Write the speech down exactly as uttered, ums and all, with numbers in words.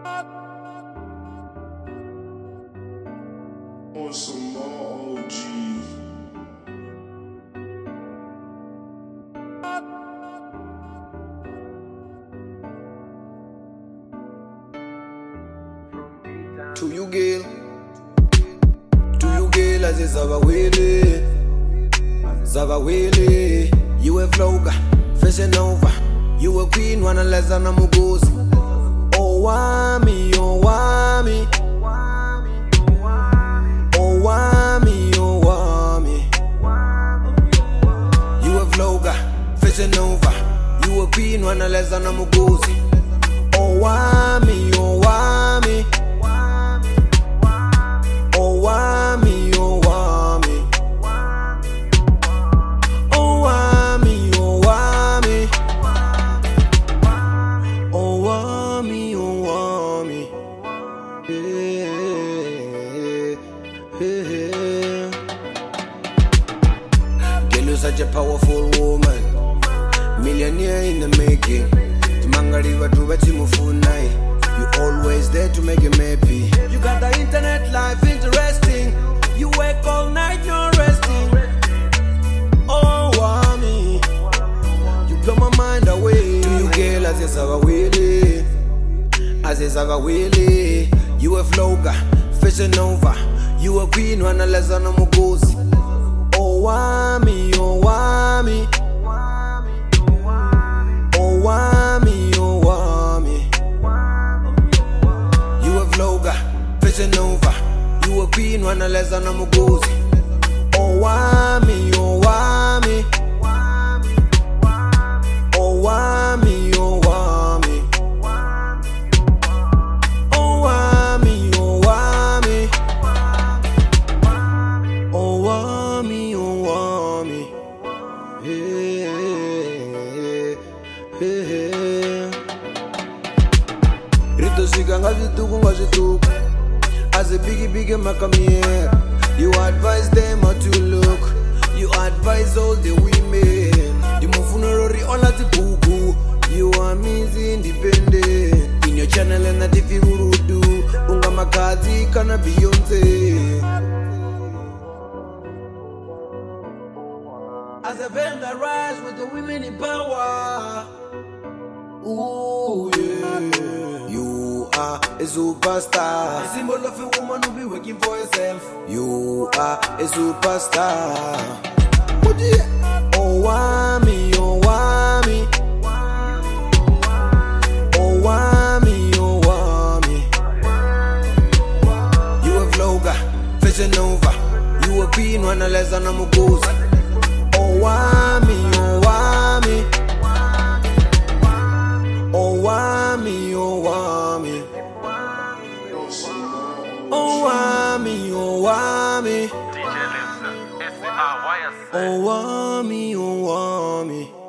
On some more O Gs. To you, girl. To you, girl, as is Zawawili. Zawawili. You a vlogger, fashion over. You a queen, wanna less than a mugozi. Oh, wami, oh, wami. Oh, wami, oh, wami. You a vlogger, fashion over. You a queen, wanna less than a mugozi. Oh, wami, oh, wami. Oh, wami, oh, wami. Oh, wami, oh, wami. Oh, wami, oh, wami. Yeah, yeah, yeah. Girl, you're such a powerful woman. Millionaire in the making. Tumangariwa tubati mufunai. You always there to make him happy. You got the internet life interesting. You work all night, no resting. Oh, wami. You blow my mind away. To you, girl, as is our willy. As is our willy. You a vlogger, fashion over. You a queen, wanna less than a mugozi. Oh, wami, oh, wami. Oh, wami, oh, wami. You a vlogger, fashion over. You a queen, wanna less than a mugozi. Oh, wami, oh, wami. Oh, wami, oh, wami. Oh, wami, oh, wami. Oh, wami, oh, wami. Yeah, yeah, yeah. Rito shika ngazituku ngazituku. As a biggie biggie macamier. You advise them how to look. You advise all the women. The mufunori all at the buku. You are Miss Independent. In your channel and the T V Urudu. Unga Makati kana Beyonce. As a band that rise with the women in power. Ooh, yeah. You are a superstar. A symbol of a woman who be working for herself. You are a superstar. Oh, wami, oh, wami. Oh, wami, oh, wami. You a vlogger, fashion over. You a queen, wanna less than a mugozi. Oh, wami, oh, wami. Oh, wami, oh, wami. Oh, wami, oh, wami. D J Lindsay, S C R Y S. Oh, wami, oh, wami.